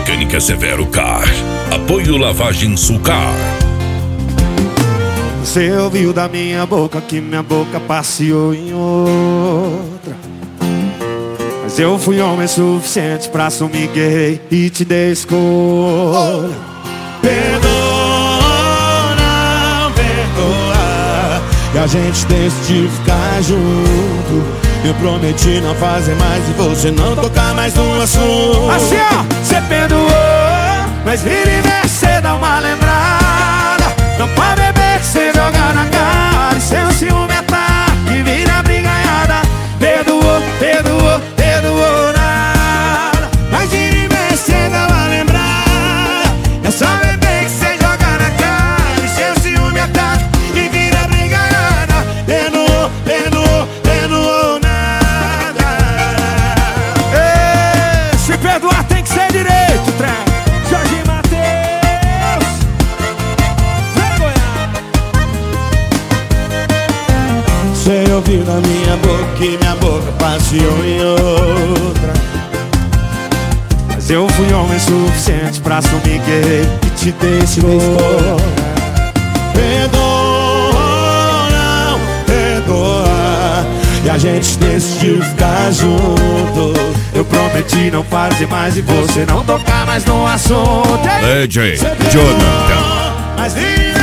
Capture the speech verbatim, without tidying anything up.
Mecânica Severo Car. Apoio Lavagem Sulcar. Você ouviu da minha boca que minha boca passeou em outra, mas eu fui homem suficiente pra assumir que errei e te dei escolha. Perdoa, não perdoa, e a gente decidiu ficar junto. Eu prometi não fazer mais e você não tocar mais no assunto. Assim ó, você perdoou, mas vira e mexe, cê dá uma lembrada. Não pode beber que cê joga na cara, e seu ciúme é ataque, vira brigaiada. Perdoou, perdoou, perdoou nada, mas vira e mexe, cê dá uma lembrada. É só beber que cê joga na cara, e seu ciúme é ataque, e vira brigaiada. Perdoou, perdoou, perdoou nada. Ei, se perdoar tem que ser direito, trem. Jorge Mateus, vem Goiás. Você ouviu na minha boca que minha boca passeou em outra, mas eu fui homem suficiente pra assumir que errei e te dei escolha. Perdoa, não perdoa, e a gente decidiu ficar junto. Eu prometi não fazer mais e você não tocar mais no assunto. D J Jonathan. Mas